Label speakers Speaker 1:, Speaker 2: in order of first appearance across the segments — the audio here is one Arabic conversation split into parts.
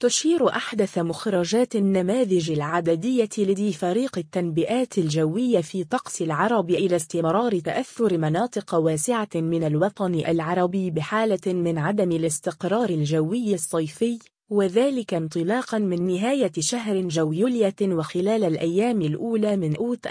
Speaker 1: تشير أحدث مخرجات النماذج العددية لدى فريق التنبئات الجوية في طقس العرب إلى استمرار تأثر مناطق واسعة من الوطن العربي بحالة من عدم الاستقرار الجوي الصيفي، وذلك انطلاقا من نهاية شهر جو يوليو وخلال الأيام الأولى من أوت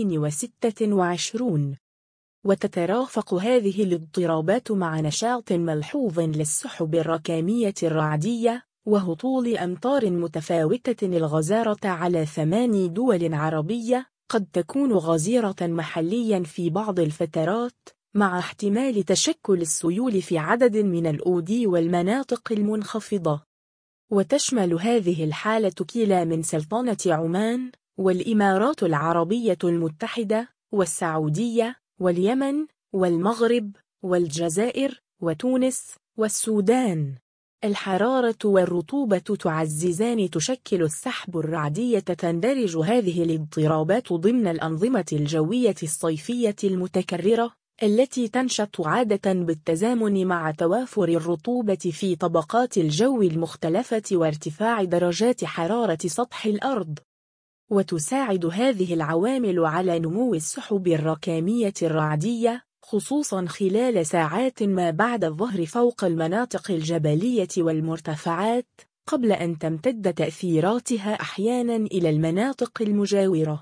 Speaker 1: 2026. وتترافق هذه الاضطرابات مع نشاط ملحوظ للسحب الركامية الرعدية وهطول أمطار متفاوتة الغزارة على 8 دول عربية، قد تكون غزيرة محليا في بعض الفترات، مع احتمال تشكل السيول في عدد من الأودي والمناطق المنخفضة. وتشمل هذه الحالة كلا من سلطنة عمان، والإمارات العربية المتحدة، والسعودية، واليمن، والمغرب، والجزائر، وتونس، والسودان. الحرارة والرطوبة تعززان تشكل السحب الرعدية. تندرج هذه الاضطرابات ضمن الأنظمة الجوية الصيفية المتكررة، التي تنشط عادة بالتزامن مع توافر الرطوبة في طبقات الجو المختلفة وارتفاع درجات حرارة سطح الأرض. وتساعد هذه العوامل على نمو السحب الركامية الرعدية، خصوصا خلال ساعات ما بعد الظهر فوق المناطق الجبلية والمرتفعات، قبل أن تمتد تأثيراتها أحيانا إلى المناطق المجاورة.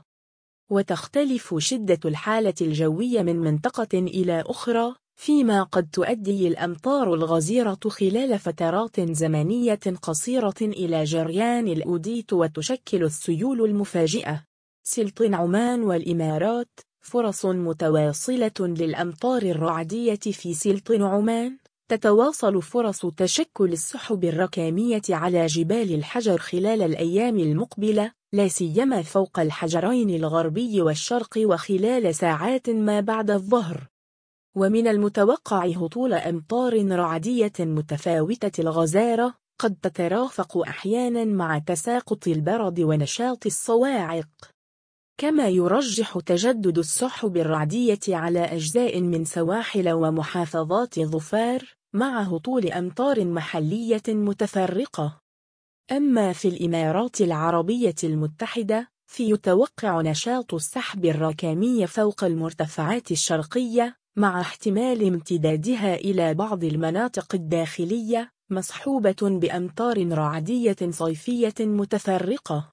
Speaker 1: وتختلف شدة الحالة الجوية من منطقة إلى أخرى، فيما قد تؤدي الأمطار الغزيرة خلال فترات زمنية قصيرة إلى جريان الأودية وتشكل السيول المفاجئة. سلطنة عمان والإمارات. فرص متواصلة للأمطار الرعدية في سلطنة عمان. تتواصل فرص تشكل السحب الركامية على جبال الحجر خلال الأيام المقبلة، لا سيما فوق الحجرين الغربي والشرق وخلال ساعات ما بعد الظهر. ومن المتوقع هطول أمطار رعدية متفاوتة الغزارة، قد تترافق أحيانا مع تساقط البرد ونشاط الصواعق. كما يرجح تجدد السحب الرعدية على أجزاء من سواحل ومحافظات ظفار، مع هطول أمطار محلية متفرقة. أما في الإمارات العربية المتحدة، فيتوقع نشاط السحب الركامي فوق المرتفعات الشرقية، مع احتمال امتدادها إلى بعض المناطق الداخلية، مصحوبة بأمطار رعدية صيفية متفرقة.